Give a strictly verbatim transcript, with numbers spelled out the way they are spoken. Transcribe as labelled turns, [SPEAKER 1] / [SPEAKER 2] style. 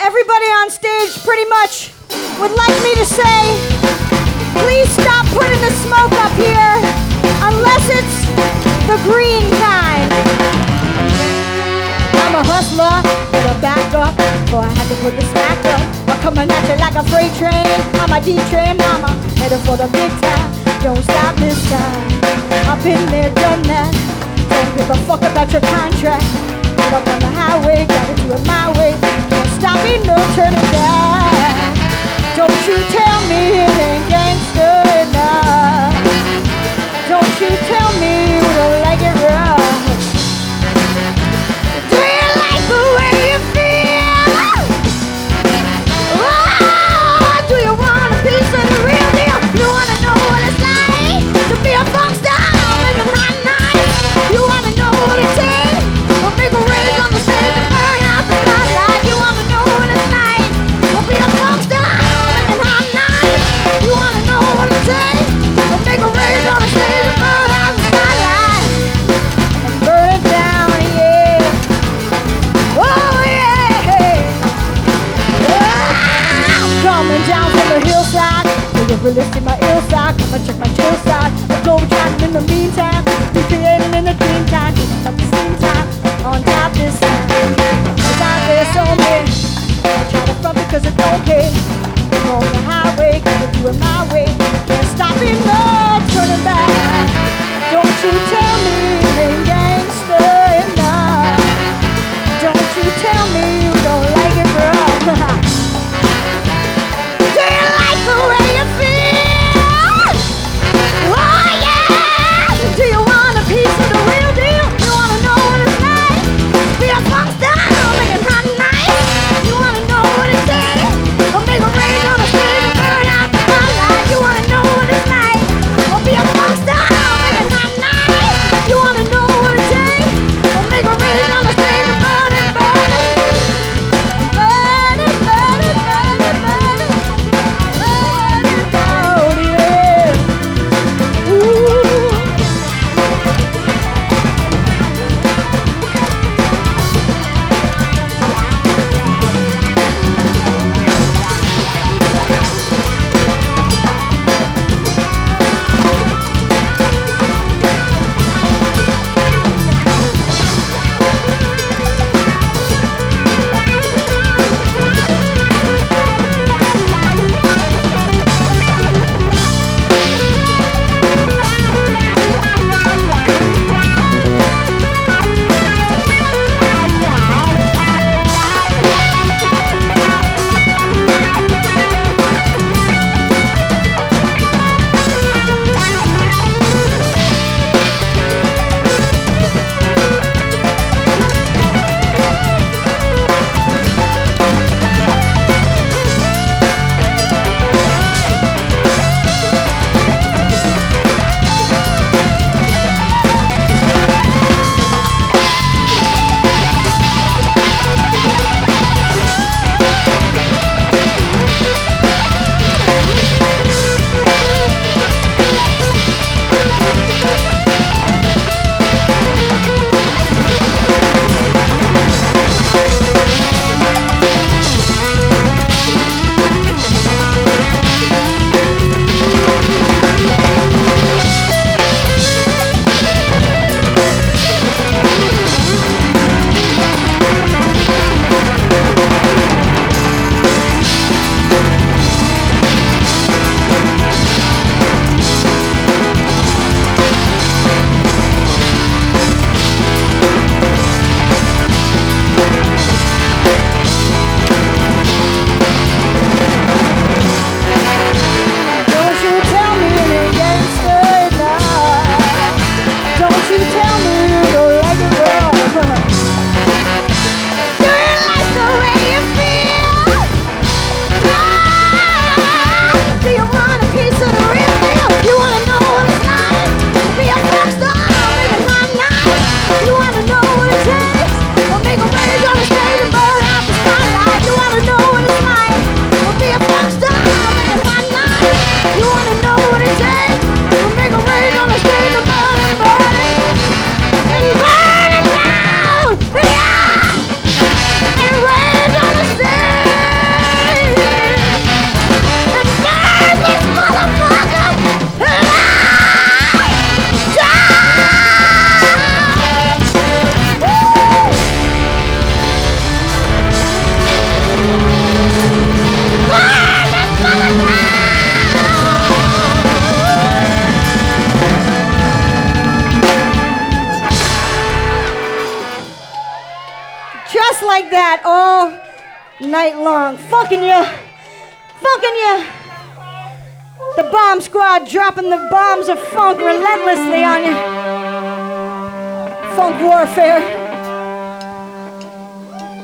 [SPEAKER 1] everybody on stage pretty much would like me to say, please stop putting the smoke up here unless it's the green kind. I'm a hustler with a backup, so I had to put the smack up. I'm coming at you like a freight train. I'm a D-train mama, headed for the big time. Don't stop this time. I've been there, done that. Don't give a fuck about your contract. Get up on the highway, gotta do it my way. Don't stop me, no turning back. Don't you tell me it ain't gangster enough. Don't you tell me you don't like it rough. Do you like the way you feel? Oh, do you want a piece of the real deal? You wanna know what it's like to be a funk star in the hot night? You wanna know what it takes to make a rage on the stage and burn out the spotlight? You wanna know what it's like to be a funk star in the hot night? You wanna know what it takes to make a rage on the stage and burn out the spotlight? And burn it down, yeah. Oh yeah. Ah, I'm coming down from the hillside. So you really see my ill side. Come and check my chill side. I go chatting in the meantime. Be creating in the dream time. At the same time. On top this time. Cause out there so many. I try to front because it don't pay. I'm on the highway, gotta do it my way. Can't stop me, no turning back. Don't you tell me it ain't gangster enough. Don't you tell me you don't like it, bro. Do you like the way you feel? Oh yeah! Do you want a piece of the real deal? You wanna know what it's like? Be a funk star, make it hot and nice. You wanna know what it takes? Or make a rage on the stage and burn out the spotlight. You wanna know what it's like like that all night long. Funkin' you. Funkin' you. The bomb squad dropping the bombs of funk relentlessly on you. Funk warfare.